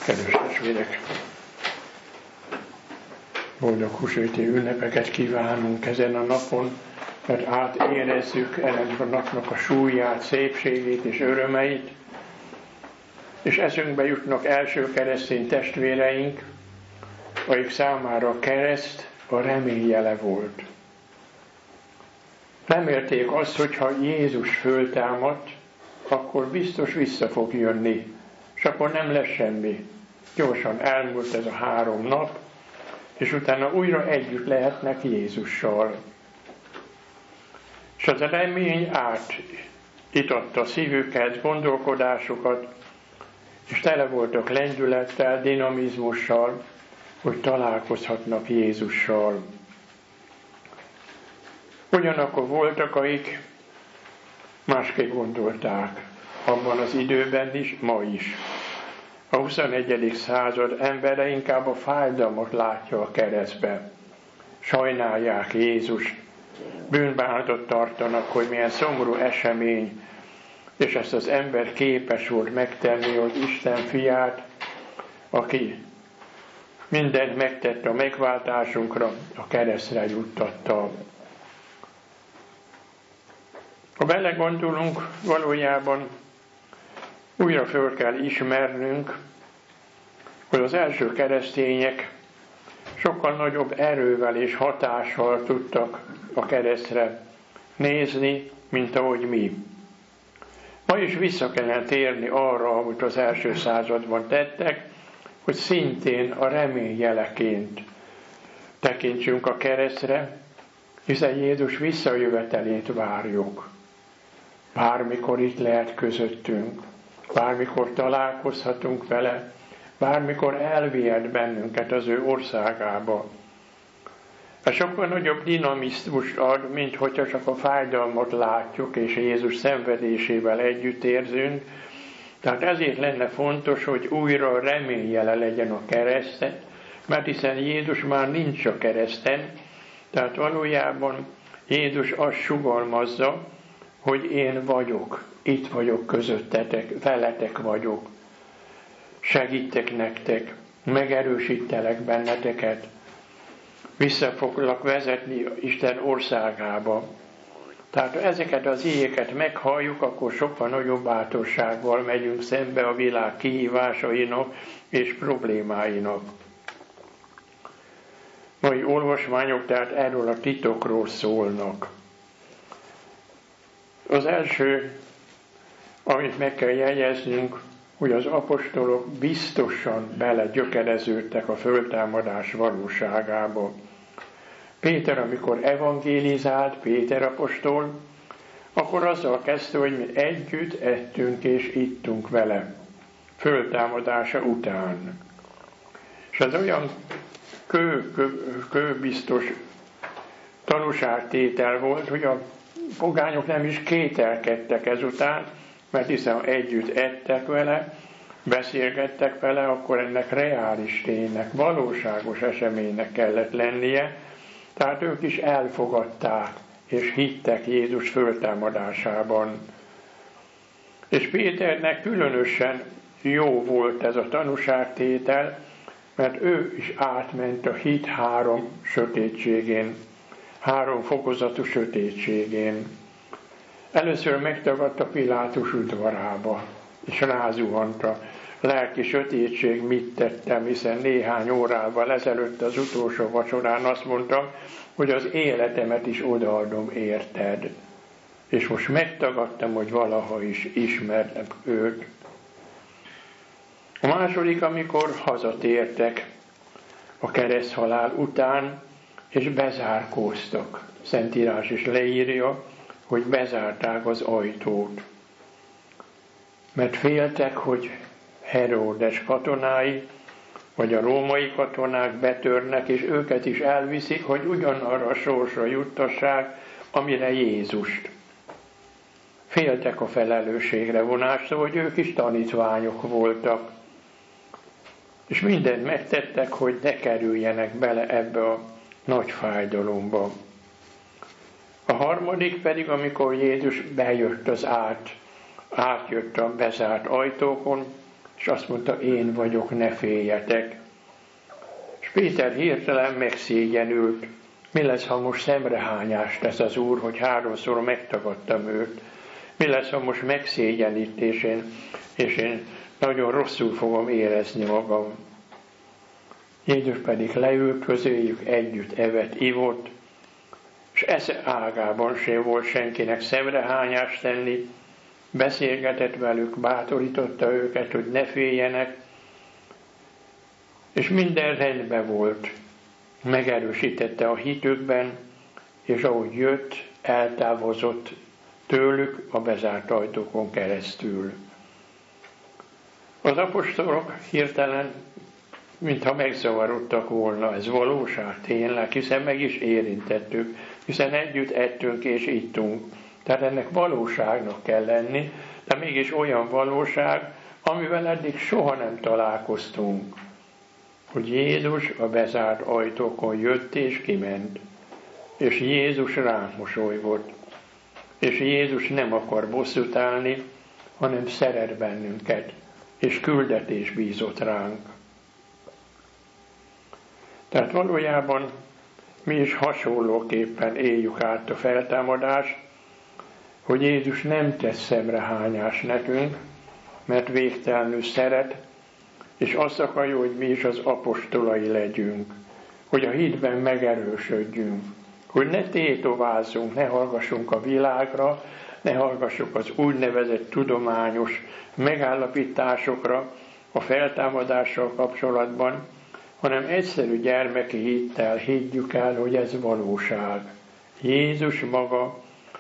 Kedves testvérek, boldog húsvéti ünnepeket kívánunk ezen a napon, mert átérezzük ennek a napnak a súlyát, szépségét és örömeit, és eszünkbe jutnak első keresztény testvéreink, akik számára a kereszt a remény jele volt. Remélték azt, hogyha Jézus föltámadt, akkor biztos vissza fog jönni, és akkor nem lesz semmi. Gyorsan elmúlt ez a 3 nap, és utána újra együtt lehetnek Jézussal. És az a remény átitatta szívüket, gondolkodásukat, és tele voltak lendülettel, dinamizmussal, hogy találkozhatnak Jézussal. Ugyanakkor voltak, akik másképp gondolták, abban az időben is, ma is. A 21. század embere inkább a fájdalmat látja a keresztbe. Sajnálják Jézust, bűnbánatot tartanak, hogy milyen szomorú esemény, és ezt az ember képes volt megtenni, hogy Isten fiát, aki mindent megtett a megváltásunkra, a keresztre juttatta. Ha belegondolunk, valójában újra föl kell ismernünk, hogy az első keresztények sokkal nagyobb erővel és hatással tudtak a keresztre nézni, mint ahogy mi. Ma is vissza kellene térni arra, amit az első században tettek, hogy szintén a remény jeleként tekintsünk a keresztre, hiszen Jézus visszajövetelét várjuk. Bármikor itt lehet közöttünk, bármikor találkozhatunk vele, bármikor elvihet bennünket az ő országába. Ez sokkal nagyobb dinamizmust ad, mint hogyha csak a fájdalmat látjuk, és Jézus szenvedésével együtt érzünk. Tehát ezért lenne fontos, hogy újra reményjele legyen a kereszten, mert hiszen Jézus már nincs a kereszten, tehát valójában Jézus azt sugalmazza, hogy én vagyok, itt vagyok közöttetek, veletek vagyok. Segítek nektek, megerősítelek benneteket, vissza foglak vezetni Isten országába. Tehát ha ezeket az igéket meghalljuk, akkor sokkal nagyobb bátorsággal megyünk szembe a világ kihívásainak és problémáinak. Mai olvasmányok tehát erről a titokról szólnak. Az első, amit meg kell jegyeznünk, hogy az apostolok biztosan belegyökereződtek a föltámadás valóságába. Péter, amikor evangélizált, Péter apostol, akkor azzal kezdte, hogy mi együtt ettünk és ittunk vele, föltámadása után. És ez olyan kőbiztos tanúságtétel volt, hogy a pogányok nem is kételkedtek ezután, mert hiszen együtt ettek vele, beszélgettek vele, akkor ennek reális ténynek, valóságos eseménynek kellett lennie, tehát ők is elfogadták, és hittek Jézus föltámadásában. És Péternek különösen jó volt ez a tanúságtétel, mert ő is átment a hit 3 sötétségén, 3 fokozatú sötétségén. Először megtagadta Pilátus udvarába, és rázuhant a lelki sötétség, mit tettem, hiszen néhány órával ezelőtt az utolsó vacsorán azt mondtam, hogy az életemet is odaadom érted. És most megtagadtam, hogy valaha is ismertem őt. A második, amikor hazatértek a kereszthalál után, és bezárkóztak. Szentírás is leírja, hogy bezárták az ajtót. Mert féltek, hogy Heródes katonái, vagy a római katonák betörnek, és őket is elviszik, hogy ugyanarra a sorsra juttassák, amire Jézust. Féltek a felelősségre vonástól, hogy ők is tanítványok voltak. És mindent megtettek, hogy ne kerüljenek bele ebbe a nagy fájdalomba. A harmadik pedig, amikor Jézus bejött átjött a bezárt ajtókon, és azt mondta, én vagyok, ne féljetek. És Péter hirtelen megszégyenült. Mi lesz, ha most szemrehányást tesz az Úr, hogy 3-szor megtagadtam őt? Mi lesz, ha most megszégyenít, és én nagyon rosszul fogom érezni magam? Jézus pedig leült közéjük, együtt evett, ivott, és esze ágában sem volt senkinek szemrehányást tenni, beszélgetett velük, bátorította őket, hogy ne féljenek, és minden rendben volt. Megerősítette a hitükben, és ahogy jött, eltávozott tőlük a bezárt ajtókon keresztül. Az apostolok hirtelen, mintha megzavarodtak volna, ez valóság tényleg, hiszen meg is érintettük, hiszen együtt ettünk és ittunk. Tehát ennek valóságnak kell lenni, de mégis olyan valóság, amivel eddig soha nem találkoztunk. Hogy Jézus a bezárt ajtókon jött és kiment, és Jézus ránk mosolygott, és Jézus nem akar bosszút állni, hanem szeret bennünket, és küldetés bízott ránk. Tehát valójában mi is hasonlóképpen éljük át a feltámadást, hogy Jézus nem tesz szemrehányást nekünk, mert végtelenül szeret, és azt akarja, hogy mi is az apostolai legyünk, hogy a hitben megerősödjünk, hogy ne tétovázzunk, ne hallgassunk a világra, ne hallgassuk az úgynevezett tudományos megállapításokra a feltámadással kapcsolatban, hanem egyszerű gyermeki hittel higgyük el, hogy ez valóság. Jézus maga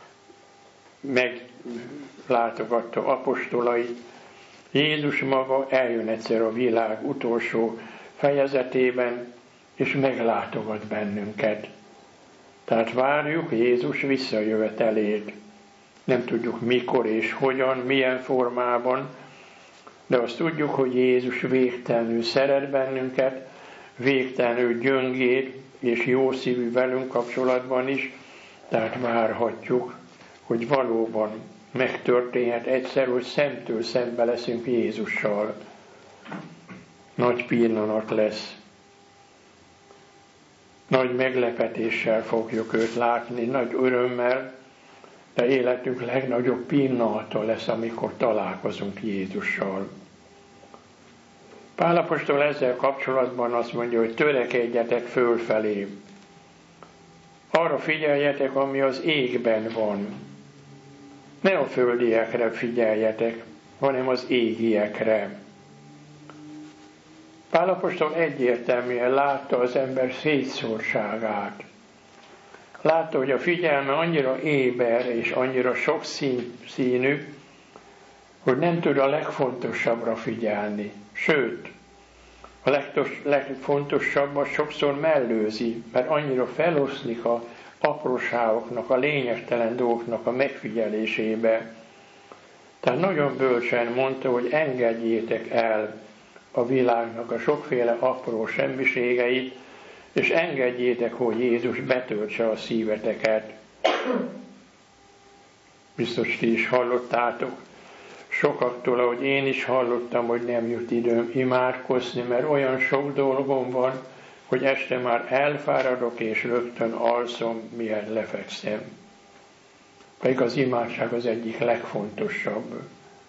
meglátogatta apostolait, Jézus maga eljön egyszer a világ utolsó fejezetében, és meglátogat bennünket. Tehát várjuk Jézus visszajövetelét. Nem tudjuk mikor és hogyan, milyen formában, de azt tudjuk, hogy Jézus végtelenül szeret bennünket, végtelenül gyöngéd és jó szívű velünk kapcsolatban is, tehát várhatjuk, hogy valóban megtörténhet egyszer, hogy szemtől szembe leszünk Jézussal. Nagy pillanat lesz. Nagy meglepetéssel fogjuk őt látni, nagy örömmel, de életünk legnagyobb pillanata lesz, amikor találkozunk Jézussal. Pál apostol ezzel kapcsolatban azt mondja, hogy törekedjetek fölfelé. Arra figyeljetek, ami az égben van. Ne a földiekre figyeljetek, hanem az égiekre. Pál apostol egyértelműen látta az ember szétszórtságát. Látta, hogy a figyelme annyira éber és annyira sokszínű, hogy nem tud a legfontosabbra figyelni. Sőt, a legfontosabbat sokszor mellőzi, mert annyira feloszlik a apróságoknak, a lényegtelen dolgoknak a megfigyelésébe. Tehát nagyon bölcsen mondta, hogy engedjétek el a világnak a sokféle apró semmiségeit, és engedjétek, hogy Jézus betöltse a szíveteket. Biztos ti is hallottátok sokaktól, ahogy én is hallottam, hogy nem jut időm imádkozni, mert olyan sok dolgom van, hogy este már elfáradok, és rögtön alszom, mielőtt lefekszem. Pedig az imádság az egyik legfontosabb.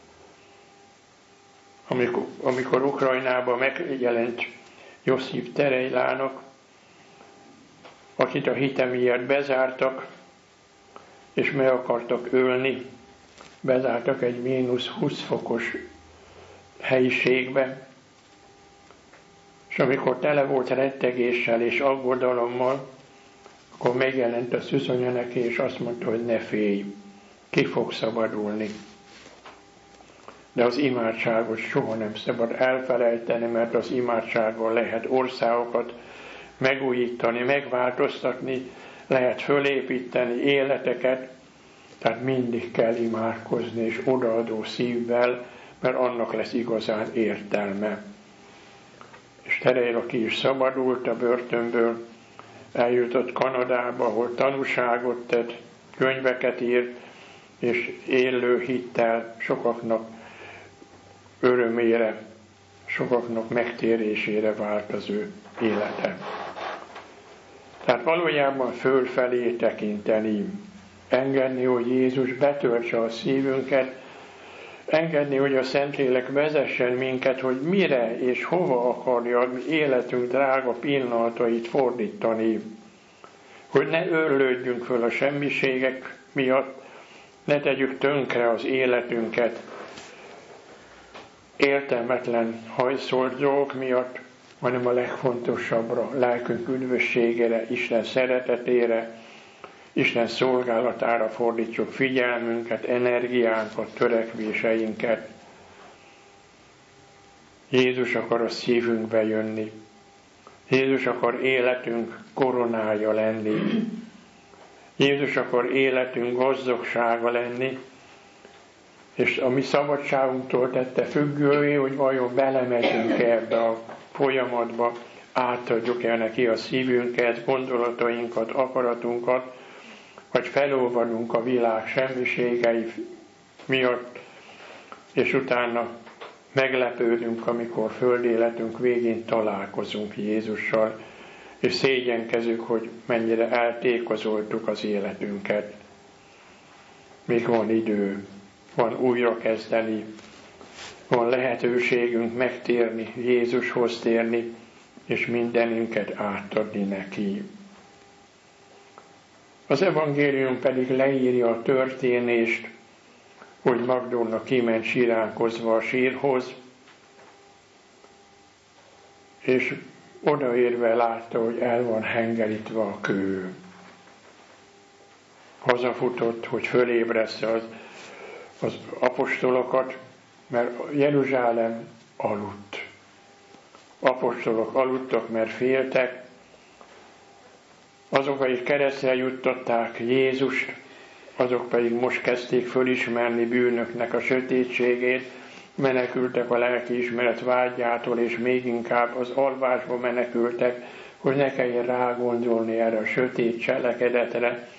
Amikor Ukrajnában megjelent Josip Terejlának, akit a hite miatt bezártak, és meg akartak ölni, bezártak egy -20 fokos helyiségbe, és amikor tele volt rettegéssel és aggodalommal, akkor megjelent a szüzonja neki, és azt mondta, hogy ne félj, ki fog szabadulni. De az imádságot soha nem szabad elfelejteni, mert az imádsággal lehet országokat megújítani, megváltoztatni, lehet fölépíteni életeket, tehát mindig kell imádkozni és odaadó szívvel, mert annak lesz igazán értelme. És Terejla ki is szabadult a börtönből, eljutott Kanadába, ahol tanúságot tett, könyveket írt, és élő hittel sokaknak örömére sokaknak megtérésére vált az ő élete. Tehát valójában fölfelé tekinteni, engedni, hogy Jézus betöltse a szívünket, engedni, hogy a Szentlélek vezessen minket, hogy mire és hova akarja a mi életünk drága pillanatait fordítani. Hogy ne őrlődjünk föl a semmiségek miatt, ne tegyük tönkre az életünket értelmetlen hajszolt dolgok miatt, hanem a legfontosabbra, lelkünk üdvösségére, Isten szeretetére, Isten szolgálatára fordítsuk figyelmünket, energiánkat, törekvéseinket. Jézus akar a szívünkbe jönni. Jézus akar életünk koronája lenni. Jézus akar életünk gazdagsága lenni, és a mi szabadságunktól tette függővé, hogy vajon belemegyünk ebbe a folyamatba, átadjuk-e neki a szívünket, gondolatainkat, akaratunkat, vagy felolvadunk a világ semmiségei miatt, és utána meglepődünk, amikor földéletünk végén találkozunk Jézussal, és szégyenkezünk, hogy mennyire eltékozoltuk az életünket. Még van idő, van újra kezdeni, van lehetőségünk megtérni, Jézushoz térni, és mindenünket átadni neki. Az evangélium pedig leírja a történést, hogy Magdolna kiment siránkozva a sírhoz, és odaérve látta, hogy el van hengerítve a kő. Hazafutott, hogy fölébressze az apostolokat, mert Jeruzsálem aludt. Apostolok aludtak, mert féltek. Azok, akik keresztre juttatták Jézust, azok pedig most kezdték fölismerni bűnöknek a sötétségét, menekültek a lelkiismeret vágyától, és még inkább az alvásba menekültek, hogy ne kelljen rágondolni erre a sötét cselekedetre,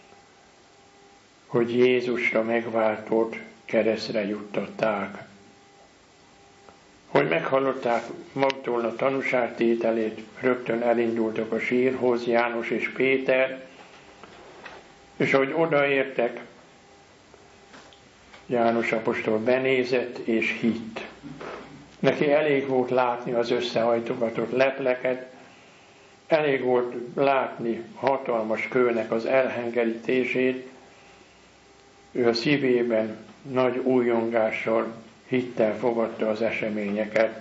hogy Jézusra megváltót keresztre juttatták. Hogy meghallották Magdolna tanúságtételét, rögtön elindultak a sírhoz János és Péter, és ahogy odaértek, János apostol benézett és hitt. Neki elég volt látni az összehajtogatott lepleket, elég volt látni hatalmas kőnek az elhengerítését, ő a szívében nagy újjongással, hittel fogadta az eseményeket.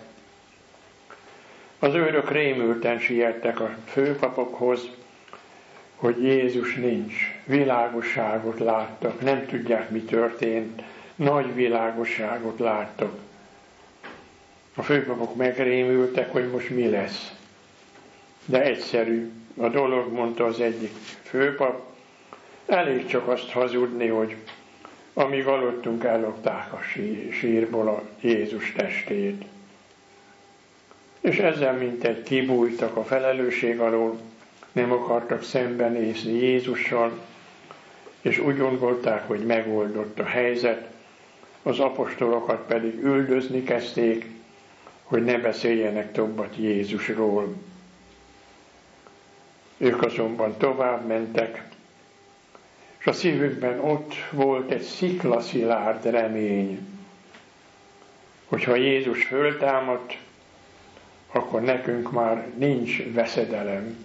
Az őrök rémülten siettek a főpapokhoz, hogy Jézus nincs. Világosságot láttak, nem tudják, mi történt. Nagy világosságot láttak. A főpapok megrémültek, hogy most mi lesz. De egyszerű a dolog, mondta az egyik főpap, elég csak azt hazudni, hogy amíg aludtunk, ellopták a sírból a Jézus testét. És ezzel mintegy kibújtak a felelősség alól, nem akartak szembenézni Jézussal, és úgy gondolták, hogy megoldott a helyzet, az apostolokat pedig üldözni kezdték, hogy ne beszéljenek többet Jézusról. Ők azonban tovább mentek, és a szívükben ott volt egy sziklaszilárd remény, hogyha Jézus föltámadt, akkor nekünk már nincs veszedelem.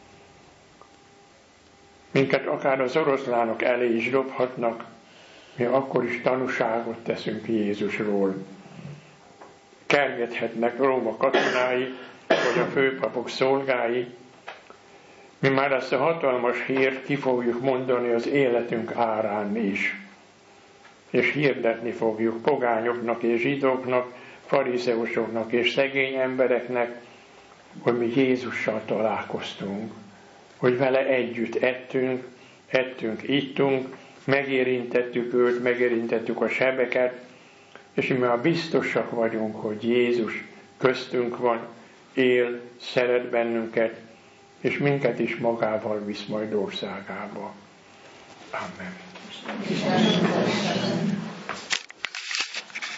Minket akár az oroszlánok elé is dobhatnak, mi akkor is tanúságot teszünk Jézusról. Kergethetnek Róma katonái, vagy a főpapok szolgái, mi már ezt a hatalmas hírt ki fogjuk mondani az életünk árán is. És hirdetni fogjuk pogányoknak és zsidóknak, farizeusoknak és szegény embereknek, hogy mi Jézussal találkoztunk. Hogy vele együtt ettünk, ittunk, megérintettük őt, megérintettük a sebeket, és mi már biztosak vagyunk, hogy Jézus köztünk van, él, szeret bennünket, és minket is magával visz majd országába. Amen.